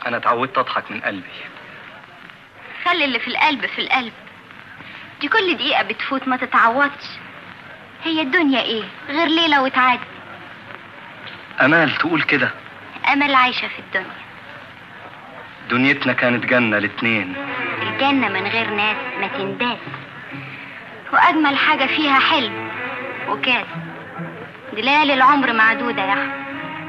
أنا اتعودت أضحك من قلبي. خلي اللي في القلب في القلب، دي كل دقيقة بتفوت ما تتعوضش. هي الدنيا إيه غير ليلة وتعدي. أمال تقول كده؟ أمل عايشة في الدنيا. دنيتنا كانت جنة الاتنين. الجنة من غير ناس ما تنداس، وأجمل حاجة فيها حلم وكاس. دي ليالي العمر معدودة يا أحمد.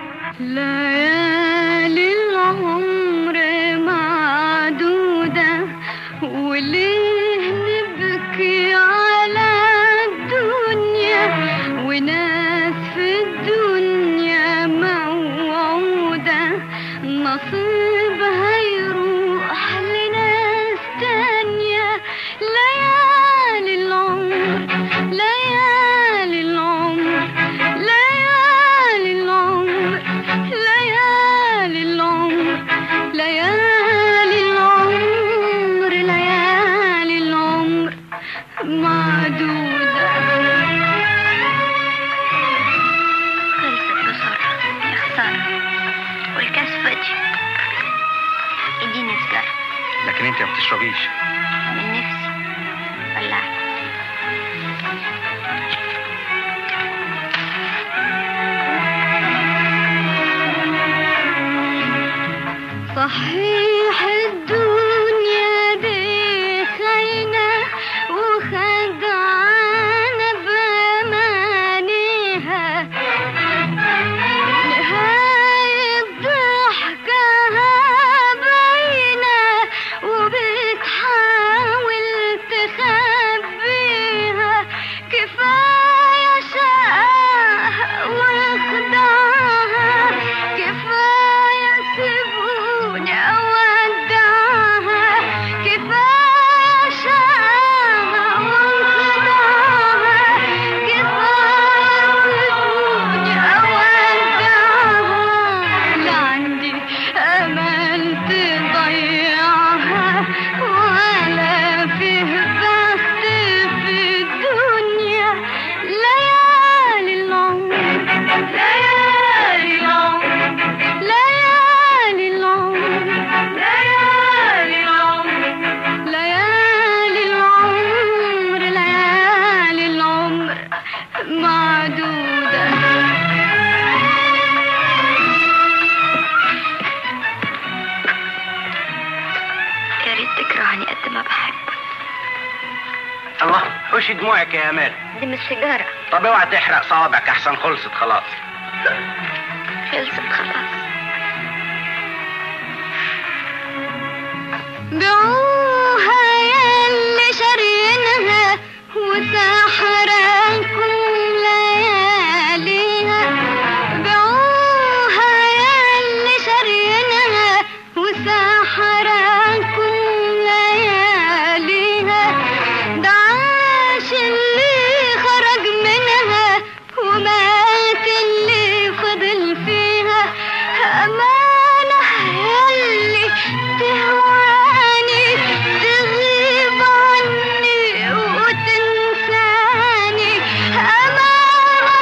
ليالي العمر معدودة، وليه نبكي على الدنيا، وناس في الدنيا موعودة نصيبها يروح لناس تانية. ليالي العمر ليالي العمر ليالي العمر ليالي العمر ليالي العمر ليالي العمر معدودة. خلصت بسرعة يا خسارة، والكاس فاضي. اديني سجارة. لكن انت ما بتشربيش. من نفسي ولعت. صحيح الدنيا دي خاينة وخدعانة بأمانيها، نهاية ضحكها باينة وبتحاول تخبيها. كفاية شقاها وخدعها، كفاية سيبوني أودعها، كفاية شقاها وخدعها، كفاية سيبوني أودعها. لا عندي أمل تضيعها، ولا فيه بخت في الدنيا. ليالي العمر ليالي العمر ليالي العمر ليالي العمر ليالي العمر ليالي العمر معدودة. يا ريت تكرهني قد ما بحبك. الله، حوشي دموعك يا امال. دي مش سيجارة. طب اوعى تحرق صوابعك احسن. خلصت خلاص. خلصت خلاص. بيعوها ياللي شارينها وسحراكم لياليها. بيعوها ياللي شارينها وسحراكم لياليها. ده عاش اللي خرج منها ومات اللي فضل فيها. أمانة ياللي تهواني تغيب عني وتنساني. أمانة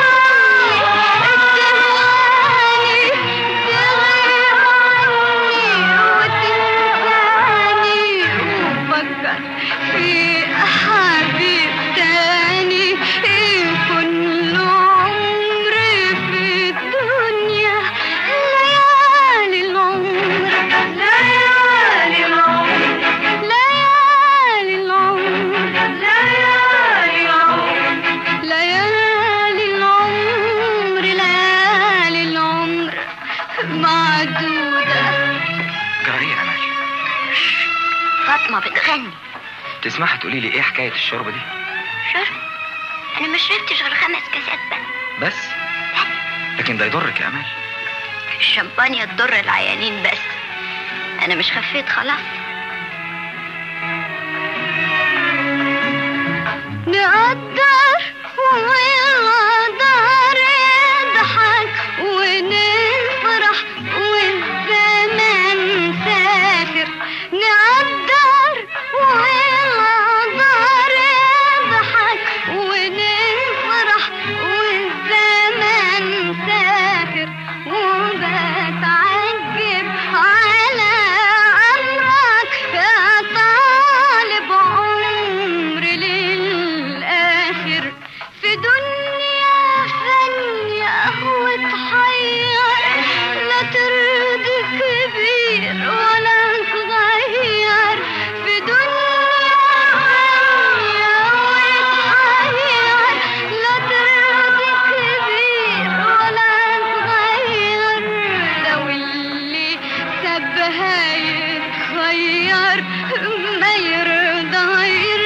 تهواني تغيب عني وتنساني. وفكر في حبيب تاني يكون له عمر في الدنيا. ليالي العمر ليالي العمر ليالي العمر ليالي العمر ليالي العمر ليالي العمر معدودة. جرى يا أمال؟ فاطمة بتغني. تسمحي تقولي لي ايه حكاية الشرب دي؟ شرب؟ أنا ما شربتش غير 5 كاسات بس. لكن ده يضرك يا أمال. الشمبانيا تضر العيانين بس. أنا مش خفيت خلاص. نقدر والقدر يضحك ونفرح والزمان سافر. نقدر والقدر يضحك ونفرح والزمان سافر. وبتعجب على هيتغير ما يرضى